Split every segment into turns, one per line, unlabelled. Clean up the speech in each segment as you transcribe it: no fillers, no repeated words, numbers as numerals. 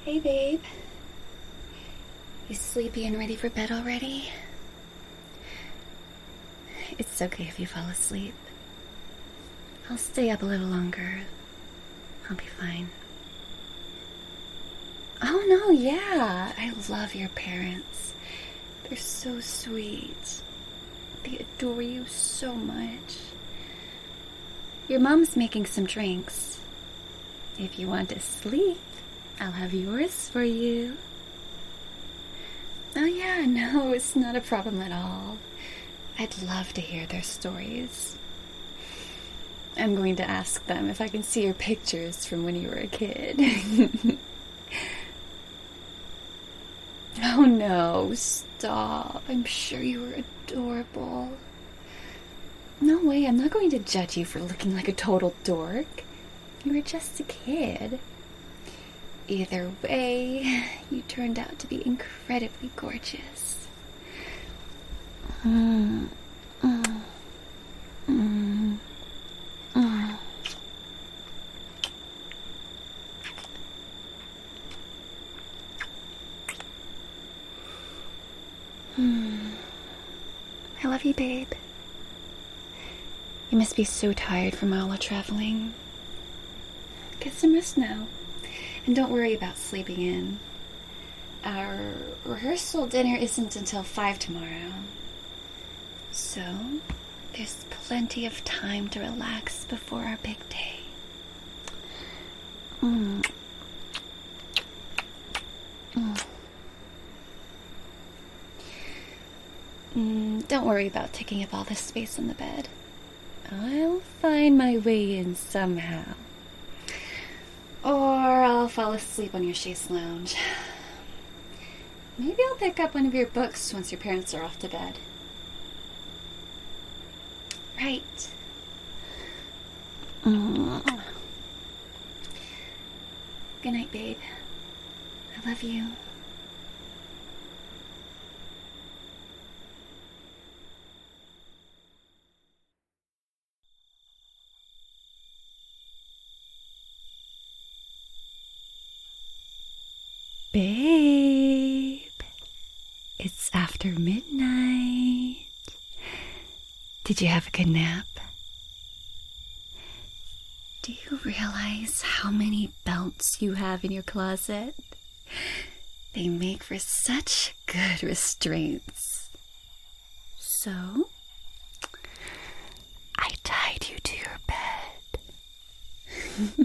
Hey, babe. You sleepy and ready for bed already? It's okay if you fall asleep. I'll stay up a little longer. I'll be fine. Oh, no, yeah. I love your parents. They're so sweet. They adore you so much. Your mom's making some drinks. If you want to sleep, I'll have yours for you. Oh, yeah, no, it's not a problem at all. I'd love to hear their stories. I'm going to ask them if I can see your pictures from when you were a kid. Oh, no, stop. I'm sure you were adorable. No way, I'm not going to judge you for looking like a total dork. You were just a kid. Either way, you turned out to be incredibly gorgeous. Mm, mm, mm, mm. I love you, babe. You must be so tired from all the traveling. Get some rest now. And don't worry about sleeping in. Our rehearsal dinner isn't until 5 tomorrow. So, there's plenty of time to relax before our big day. Mm. Don't worry about taking up all this space on the bed. I'll find my way in somehow. Or I'll fall asleep on your chaise lounge. Maybe I'll pick up one of your books once your parents are off to bed. Right. Good night, babe. I love you. Babe, it's after midnight. Did you have a good nap? Do you realize how many belts you have in your closet? They make for such good restraints. So, I tied you to your bed.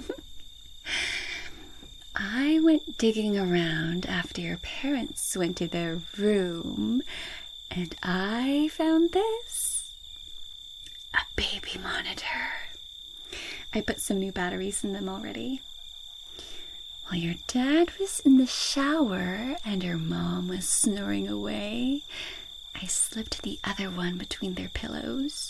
I went digging around after your parents went to their room, and I found this. A baby monitor. I put some new batteries in them already. While your dad was in the shower and your mom was snoring away, I slipped the other one between their pillows.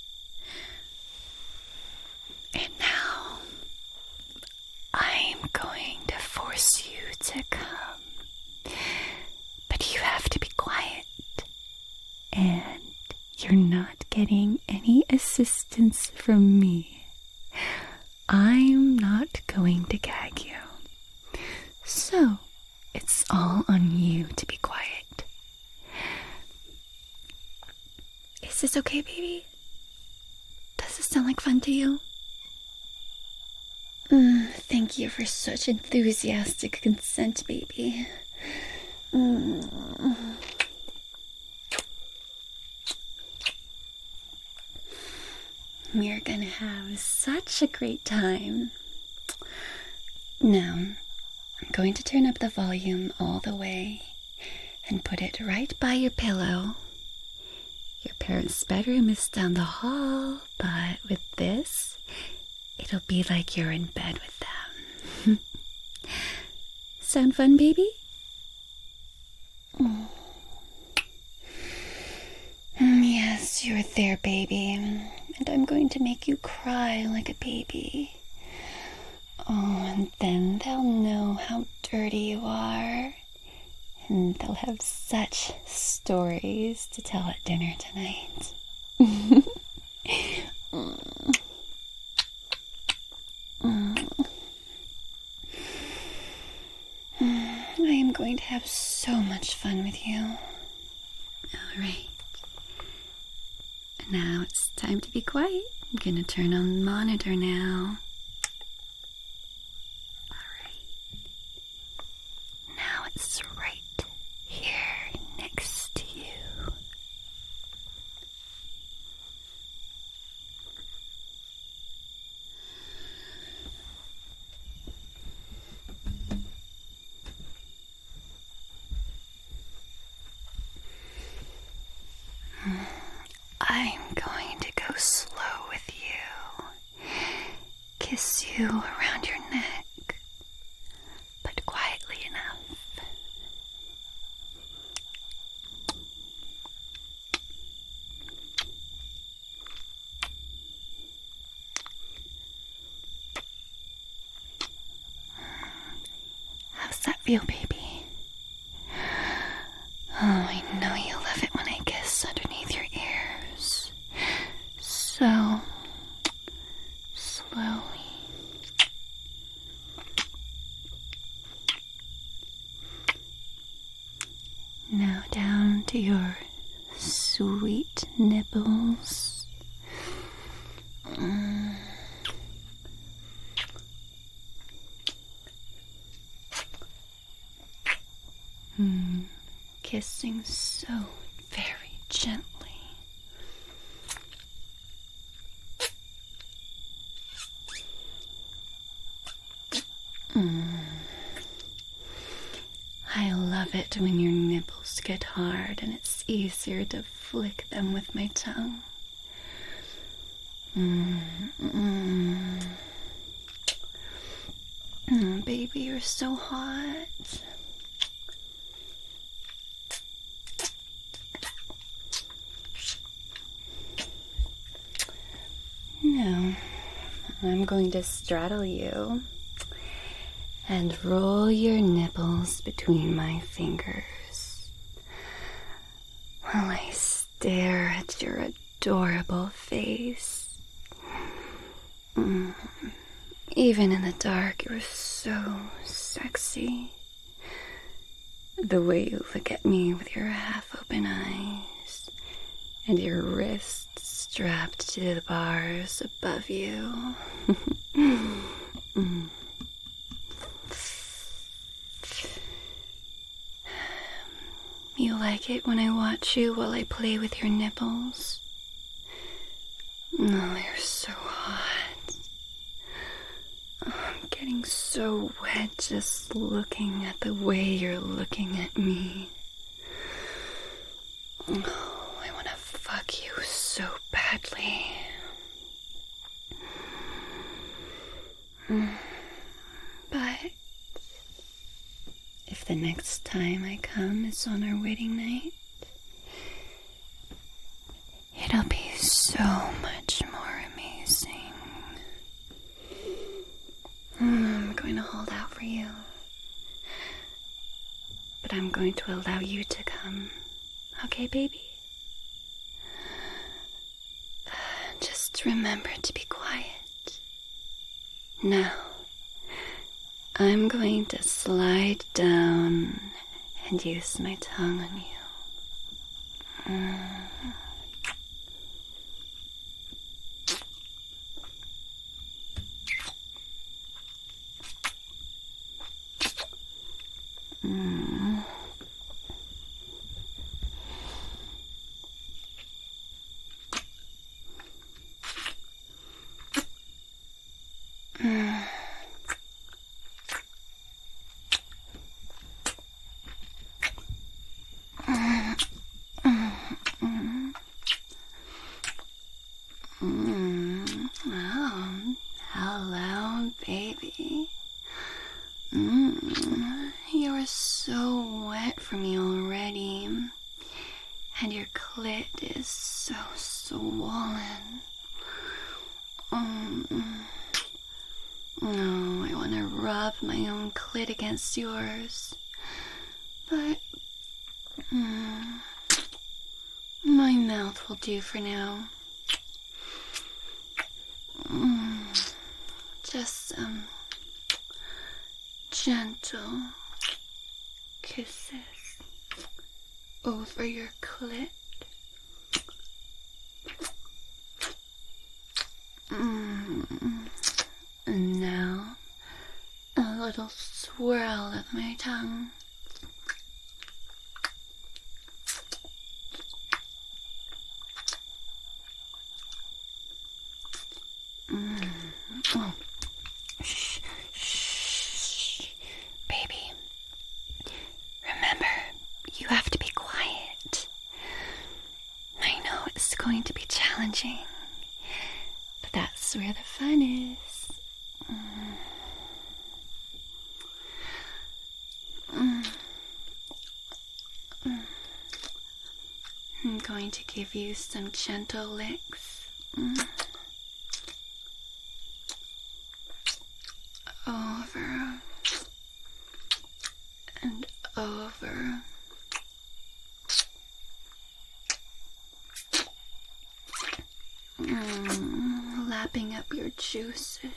And now, I'm going to force you to come. But you have to be quiet. And you're not getting any assistance from me. I'm not going to gag you. So, it's all on you to be quiet. Is this okay, baby? Does this sound like fun to you? Thank you for such enthusiastic consent, baby. We're gonna have such a great time. Now, I'm going to turn up the volume all the way and put it right by your pillow. Your parents' bedroom is down the hall, but with this, it'll be like you're in bed with them. Sound fun, baby? Yes, you're there, baby. And I'm going to make you cry like a baby. Oh, and then they'll know how dirty you are. And they'll have such stories to tell at dinner tonight. going to have so much fun with you. All right. Now it's time to be quiet. I'm gonna turn on the monitor now. Alright. Now it's right here next to you. I'm going to go slow with you, kiss you around your neck, but quietly enough. How's that feel, baby? Oh, I know you love it when I kiss underneath your ears. So slowly. Now down to your sweet nipples. Kissing so very gently. I love it when your nipples get hard and it's easier to flick them with my tongue. Baby, you're so hot. Now, I'm going to straddle you and roll your nipples between my fingers while I stare at your adorable face. Even in the dark, you're so sexy. The way you look at me with your half-open eyes and your wrists strapped to the bars above you. You like it when I watch you while I play with your nipples? Oh, you're so hot. Oh, I'm getting so wet just looking at the way you're looking at me. Oh, I want to fuck you so badly. But if the next time I come is on our wedding night, it'll be so much more amazing. I'm going to hold out for you. But I'm going to allow you to come. Okay, baby? Just remember to be quiet. Now, I'm going to slide down and use my tongue on you. Oh, hello, baby. You're so wet for me already. And your clit is so swollen. No, I want to rub my own clit against yours. But my mouth will do for now. Just some gentle kisses over your clit. And now, a little swirl of my tongue. Oh. Shh, shh, baby. Remember, you have to be quiet. I know it's going to be challenging, but that's where the fun is. I'm going to give you some gentle licks. Over and over. Lapping up your juices.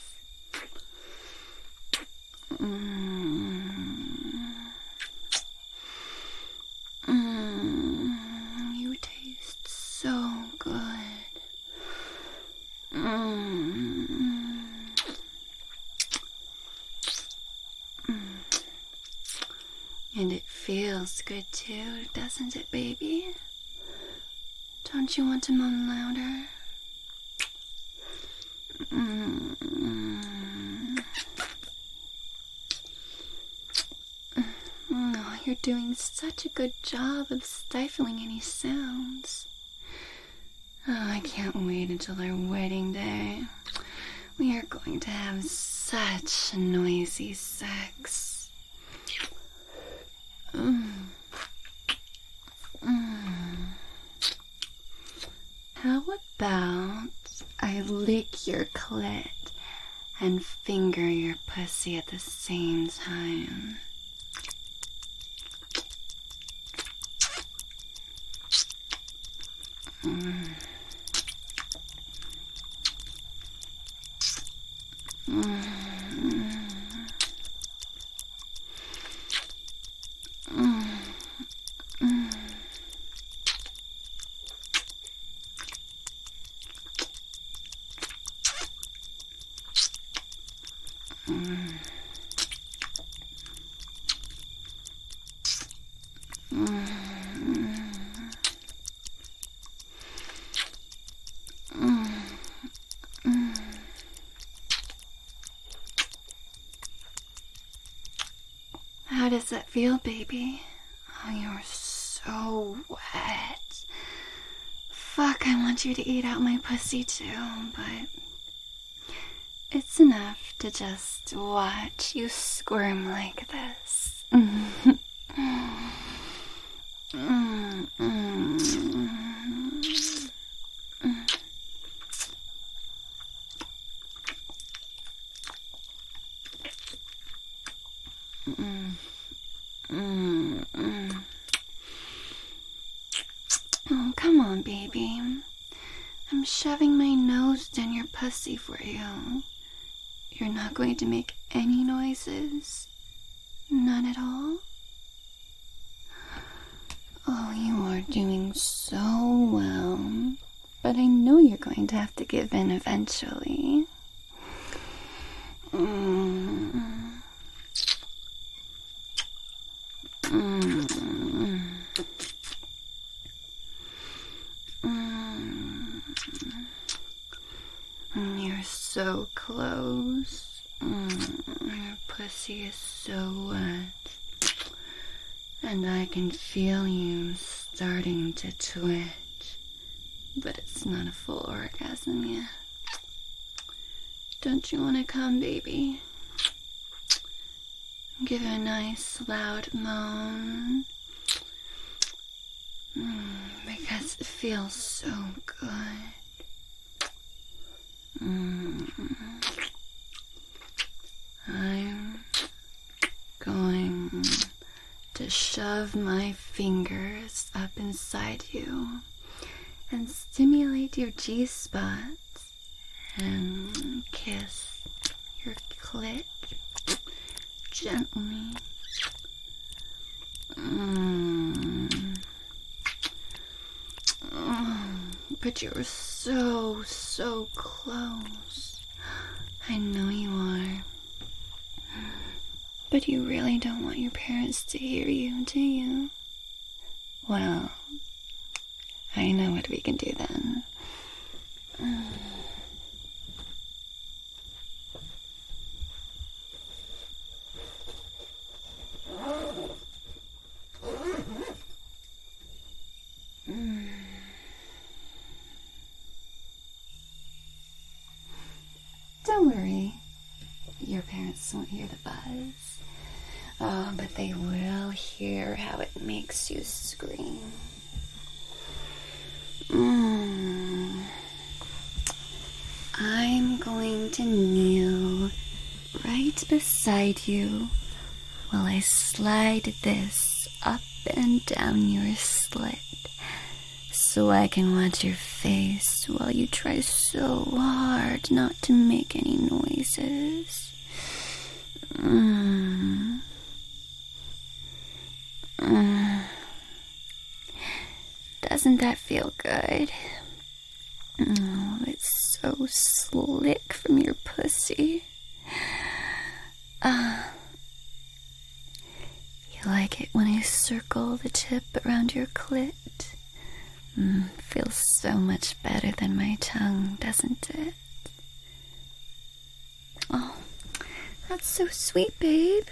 You taste so good. And it feels good too, doesn't it, baby? Don't you want to moan louder? Oh, you're doing such a good job of stifling any sounds. Oh, I can't wait until our wedding day. We are going to have such noisy sex. How about I lick your clit and finger your pussy at the same time? How does that feel, baby? Oh, you're so wet. Fuck, I want you to eat out my pussy too, but it's enough to just watch you squirm like this. Oh, come on, baby. I'm shoving my nose down your pussy for you. You're not going to make any noises? None at all? Oh, you are doing so well. But I know you're going to have to give in eventually. You're so close. Your pussy is so wet. And I can feel you starting to twitch. But it's not a full orgasm yet. Don't you want to come, baby? Give a nice loud moan. Because it feels so good. I'm going to shove my fingers up inside you and stimulate your G-spots and kiss your clit gently. but you're so, so close. I know you are. But you really don't want your parents to hear you, do you? Well, I know what we can do then. Don't worry. Your parents won't hear the buzz. Oh, but they will hear how it makes you scream. I'm going to kneel right beside you while I slide this up and down your slit so I can watch your face while you try so hard not to make any noises. Doesn't that feel good? Oh, it's so slick from your pussy. You like it when I circle the tip around your clit? Feels so much better than my tongue, doesn't it? Oh, that's so sweet, babe.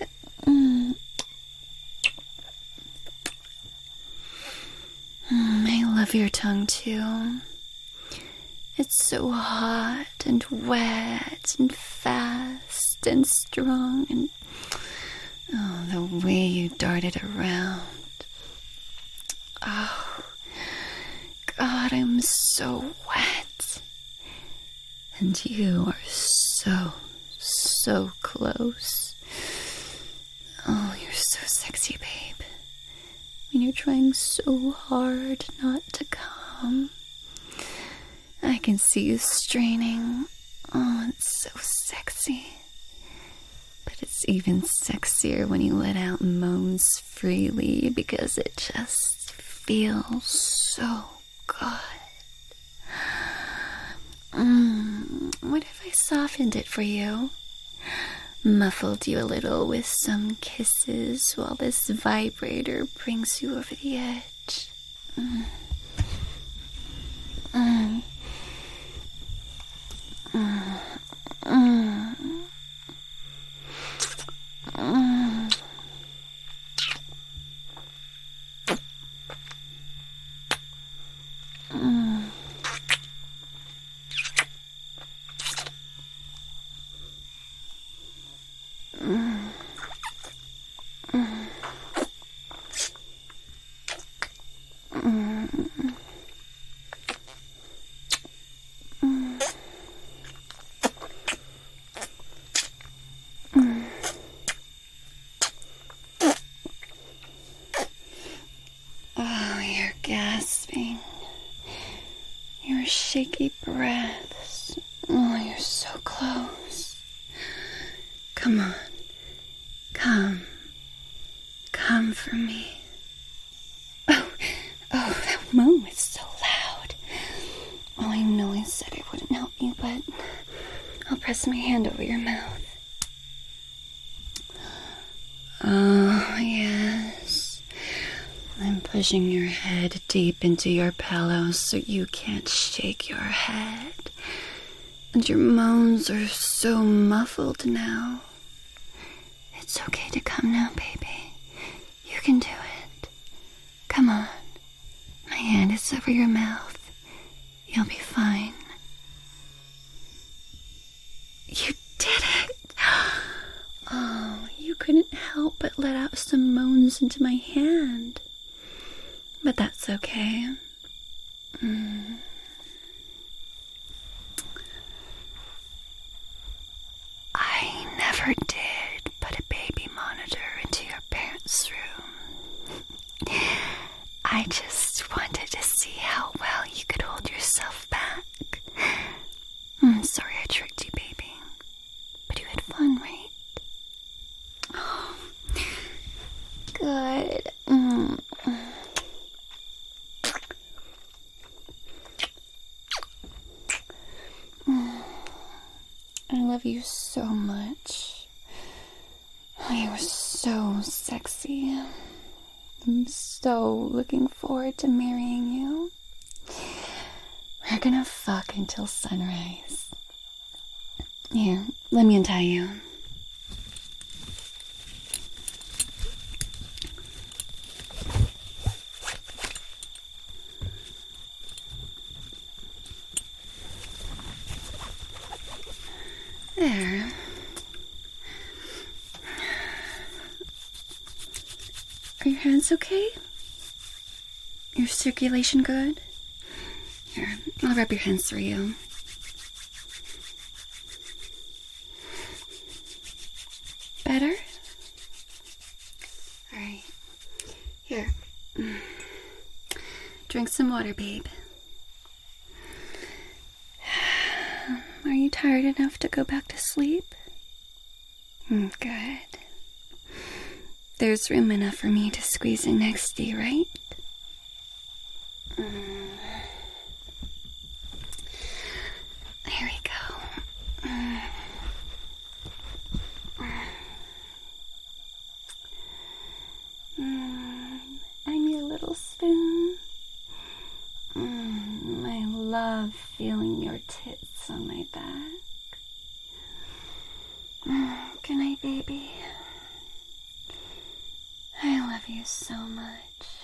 I love your tongue, too. It's so hot and wet and fast and strong, and oh, the way you dart it around. Oh, God, I'm so wet. And you are so, so close. Oh, you're so sexy, babe. When you're trying so hard not to come. I can see you straining. Oh, it's so sexy. But it's even sexier when you let out moans freely because it just feels so good. What if I softened it for you? Muffled you a little with some kisses while this vibrator brings you over the edge. Oh, you're gasping. Your shaky breaths. Oh, you're so close. Come on. Come. Come for me. Oh, that moan was so loud. Oh, I know I said I wouldn't help you, but I'll press my hand over your mouth. Oh, yes. I'm pushing your head deep into your pillow so you can't shake your head. And your moans are so muffled now. It's okay to come now, baby. You can do it. Come on. My hand is over your mouth. You'll be fine. You did it! Oh, you couldn't help but let out some moans into my hand. But that's okay. I never did put a baby monitor into your parents' room. I just wanted to see how well you could hold yourself back. Sorry I tricked you, baby. But you had fun, right? Oh, good. I love you so much. You are so sexy. I'm so looking forward to marrying you. We're gonna fuck until sunrise. Here, let me untie you. There. Are your hands okay? Your circulation good? Here, I'll rub your hands for you. Better? Alright. Here. Drink some water, babe. Are you tired enough to go back to sleep? Good. There's room enough for me to squeeze in next to you, right? There we go. I need a little spoon. I love feeling your tits on my back. Good night, baby. I love you so much.